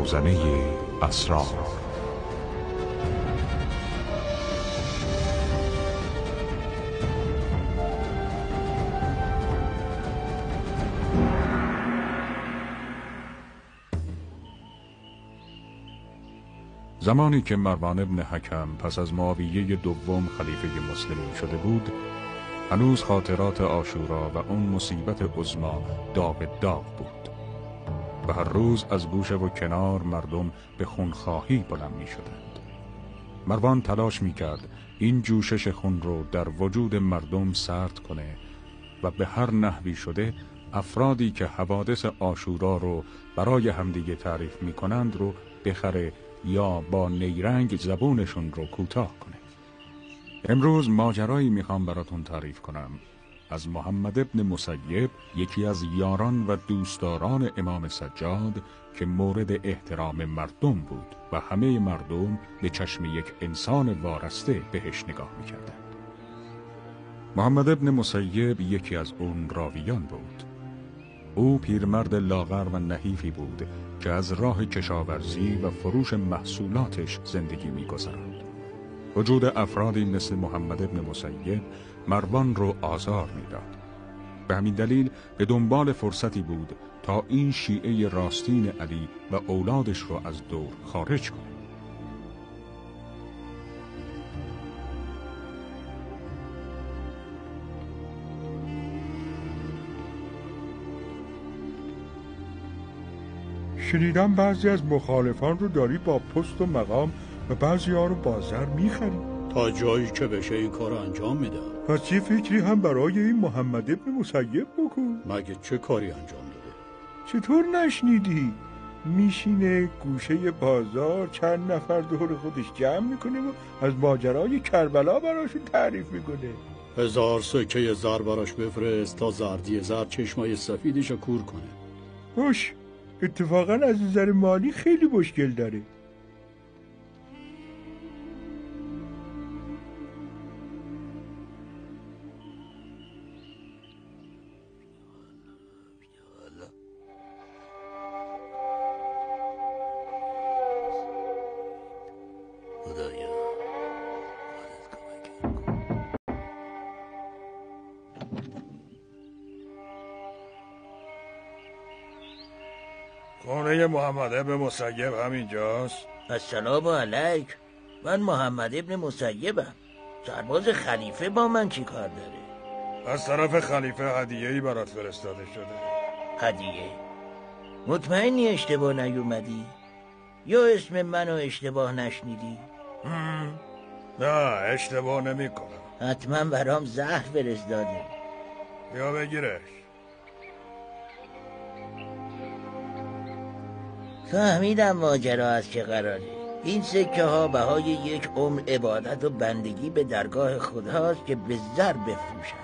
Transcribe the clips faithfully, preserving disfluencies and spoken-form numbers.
روزنه اسرار. زمانی که مروان ابن حکم پس از معاویه دوم خلیفه مسلمین شده بود، هنوز خاطرات عاشورا و اون مصیبت عظما داغ داغ بود و هر روز از گوشه و کنار مردم به خونخواهی بلند می شدند. مروان تلاش می کرد این جوشش خون رو در وجود مردم سرد کنه و به هر نحوی شده افرادی که حوادث عاشورا رو برای همدیگه تعریف می کنند رو بخره یا با نیرنگ زبونشون رو کوتاه کنه. امروز ماجرایی میخوام براتون تعریف کنم از محمد ابن مسیب، یکی از یاران و دوستداران امام سجاد که مورد احترام مردم بود و همه مردم به چشم یک انسان وارسته بهش نگاه میکردند. محمد ابن مسیب یکی از اون راویان بود. او پیرمرد لاغر و نحیفی بود که از راه کشاورزی و فروش محصولاتش زندگی می‌گذراند. وجود افرادی مثل محمد ابن مسیب مروان رو آزار می‌داد. به همین دلیل به دنبال فرصتی بود تا این شیعه راستین علی و اولادش رو از دور خارج کنه. شنیدم بعضی از مخالفان رو داری با پست و مقام و بعضی ها رو با زر میخری. تا جایی که بشه این کار انجام میدم. پس یه فکری هم برای این محمد ابن مسیب بکن. مگه چه کاری انجام داده؟ چطور نشنیدی؟ میشینه گوشه بازار چند نفر دور خودش جمع میکنه و از ماجرای کربلا براشون تعریف میکنه. هزار سکه زر براش بفرست تا زردی زر چشمای سفیدش کور کنه. باش، اتفاقا از نظر مالی خیلی مشکل داره. خانه محمد ابن مسیب همینجاست؟ السلام علیک، من محمد ابن مسیبم. سرباز خلیفه با من چی کار داره؟ از طرف خلیفه هدیه‌ای برات فرستاده شده. هدیه؟ مطمئنی اشتباه نیومدی؟ یا اسم منو اشتباه نشنیدی؟ نه اشتباه نمی کنم. حتما برام زهر فرستاده. بیا بگیرش. فهمیدم ماجرا از چه قراره. این سکه ها بهای یک عمر عبادت و بندگی به درگاه خداست که به زر بفروشم.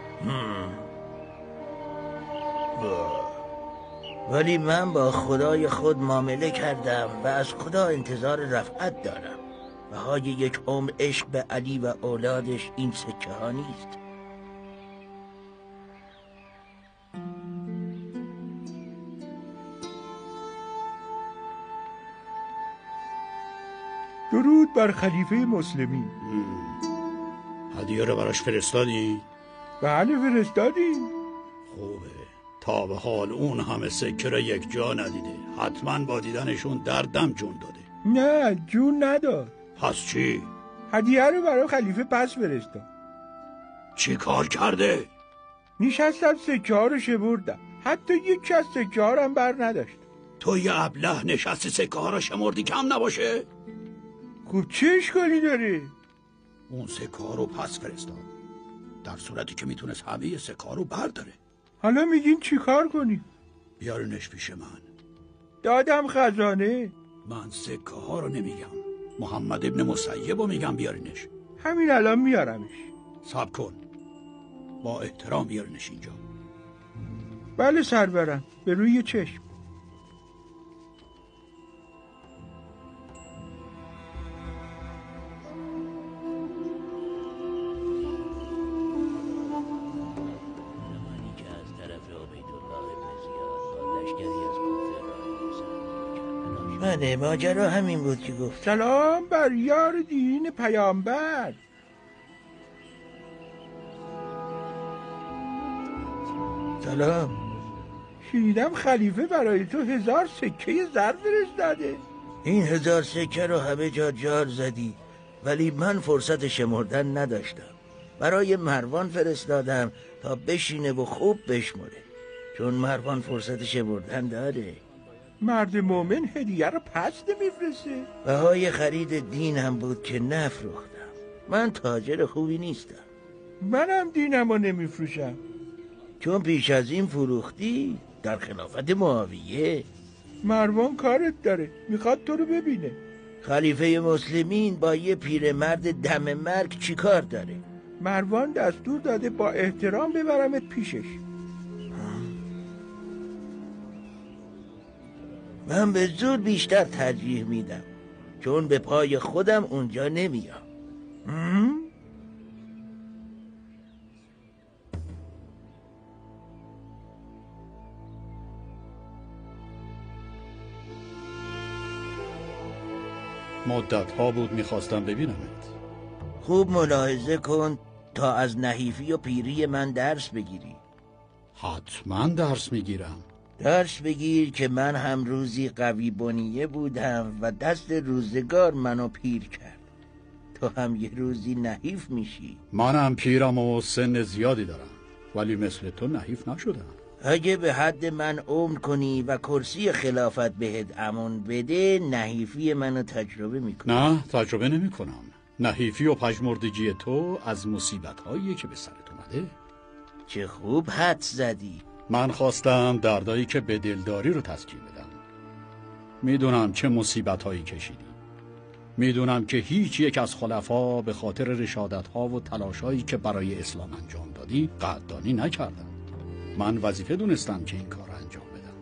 ولی من با خدای خود معامله کردم و از خدا انتظار رفعت دارم. بهای یک عمر عشق به علی و اولادش این سکه ها نیست. درود بر خلیفه مسلمین. هدیه رو براش فرستادی؟ بله فرستادیم. خوبه. تا به حال اون همه سکه رو یک جا ندیده. حتما با دیدنشون دردم جون داده. نه جون نداد. پس چی؟ هدیه رو برای خلیفه پس فرستاد. چی کار کرده؟ نشستم سکه ها رو شمردم. حتی یک از سکه ها رو هم بر نداشت. تو یه ابله نشستی سکه ها رو شمردی کم نباشه؟ خب چه اشکالی داره؟ اون سکه ها رو پس فرستاد، در صورتی که میتونست همه سکه ها رو برداره. حالا میگین چی کار کنیم؟ بیارنش پیش من. دادم خزانه. من سکه ها رو نمیگم، محمد ابن مسیب رو میگم بیارنش. همین الان میارمش. صبر کن، با احترام بیارنش اینجا. بله سرورم، به روی چشم. بله ماجرا همین بود که گفت. سلام بر یار دین پیامبر. سلام. شنیدم خلیفه برای تو هزار سکه زر فرستاده. این هزار سکه رو همه جا جار زدی، ولی من فرصت شمردن نداشتم. برای مروان فرستادم تا بشینه و خوب بشمره، چون مروان فرصت شمردن داره. مرد مومن هدیه رو پس نمیفرسته. بهای خرید دینم بود که نفروختم. من تاجر خوبی نیستم. منم دینم رو نمیفروشم. چون پیش از این فروختی در خلافت معاویه. مروان کارت داره، میخواد تو رو ببینه. خلیفه مسلمین با یه پیرمرد دم مرگ چی کار داره؟ مروان دستور داده با احترام ببرمت پیشش. من به زور بیشتر ترجیح میدم، چون به پای خودم اونجا نمیام. مدت ها بود میخواستم ببینمت. خوب ملاحظه کن تا از نحیفی و پیری من درس بگیری. حتما درس میگیرم. درس بگیر که من هم روزی قوی بنیه بودم و دست روزگار منو پیر کرد. تو هم یه روزی نحیف میشی. منم پیرم و سن زیادی دارم، ولی مثل تو نحیف نشدم. اگه به حد من عمر کنی و کرسی خلافت بهت امون بده، نحیفی منو تجربه میکنی. نه تجربه نمی کنم. نحیفی و پژمردگی تو از مصیبت هایی که به سرت اومده. چه خوب حد زدی. من خواستم دردایی که به دلداری رو تسکین بدم. میدونم چه مصیبت هایی کشیدی. میدونم که هیچ یک از خلفا به خاطر رشادت ها و تلاش هایی که برای اسلام انجام دادی قدردانی نکردم. من وظیفه دونستم که این کار رو انجام بدم.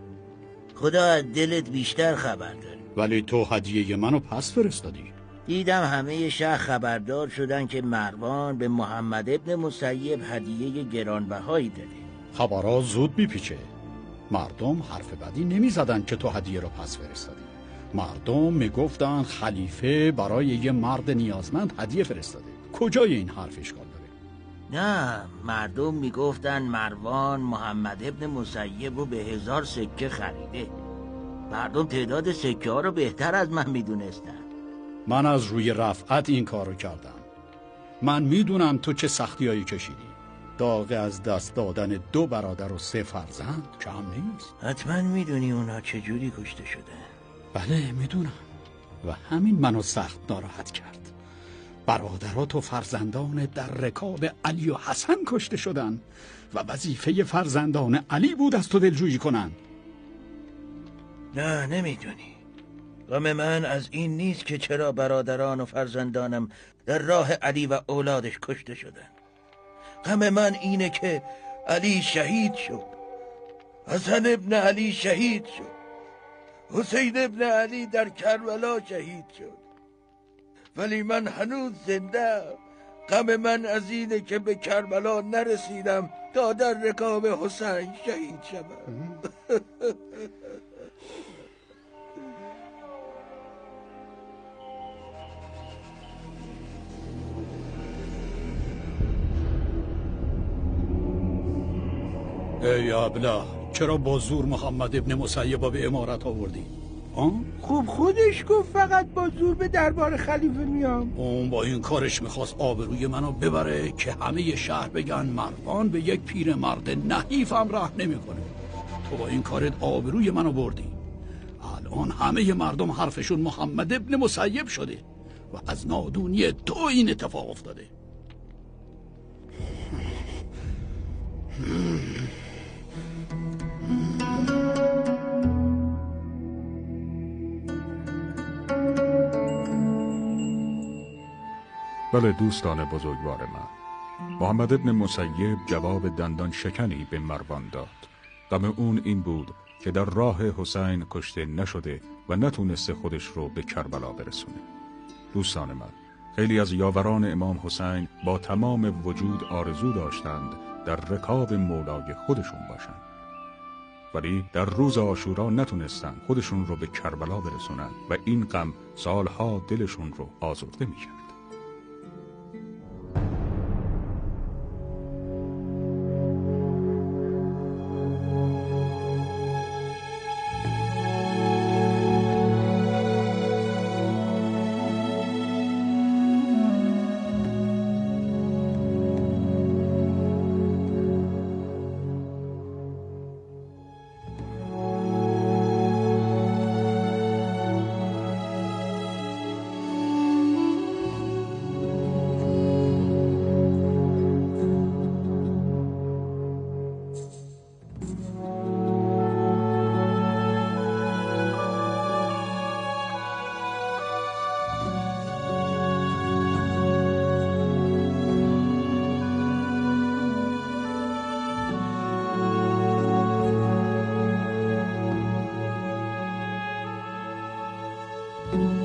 خدا از دلت بیشتر خبر داره. ولی تو هدیه منو پس فرستادی. دیدم همه شهر خبردار شدن که مروان به محمد ابن مسیب هدیه گرانبهایی داده. خبرها زود میپیچه. مردم حرف بدی نمیزدن که تو هدیه رو پس فرستادی. مردم میگفتن خلیفه برای یه مرد نیازمند هدیه فرستاده. کجای این حرف اشکال داره؟ نه، مردم میگفتن مروان محمد ابن مسیب رو به هزار سکه خریده. مردم تعداد سکه ها رو بهتر از من میدونستن. من از روی رفعت این کار رو کردم. من میدونم تو چه سختی هایی کشیدی. داغ از دست دادن دو برادر و سه فرزند کم نیست. حتما میدونی اونا چجوری کشته شدن. بله میدونم، و همین منو سخت ناراحت کرد. برادرات و فرزندان در رکاب علی و حسن کشته شدن و وظیفه فرزندان علی بود از تو دلجویی کنن. نه نمیدونی. غم من از این نیست که چرا برادران و فرزندانم در راه علی و اولادش کشته شدن. غم من اینه که علی شهید شد، حسن ابن علی شهید شد، حسین ابن علی در کربلا شهید شد، ولی من هنوز زنده. غم من از اینه که به کربلا نرسیدم تا در رکاب حسین شهید شدم. ای ابله، چرا با زور محمد ابن مسیب به امارت آوردی؟ آه؟ خوب خودش گفت فقط با زور به دربار خلیفه میام. اون با این کارش میخواست آبروی منو ببره که همه شهر بگن مروان به یک پیر مرد نحیف هم رحم نمیکنه. تو با این کارت آبروی منو بردی. الان همه مردم حرفشون محمد ابن مسیب شده و از نادونی تو این اتفاق افتاده. بله دوستان بزرگوار من، محمد ابن مسیب جواب دندان شکنی به مروان داد. غم اون این بود که در راه حسین کشته نشده و نتونسته خودش رو به کربلا برسونه. دوستان من، خیلی از یاوران امام حسین با تمام وجود آرزو داشتند در رکاب مولای خودشون باشند. ولی در روز عاشورا نتونستن خودشون رو به کربلا برسونن و این غم سالها دلشون رو آزرده میکرد. thank you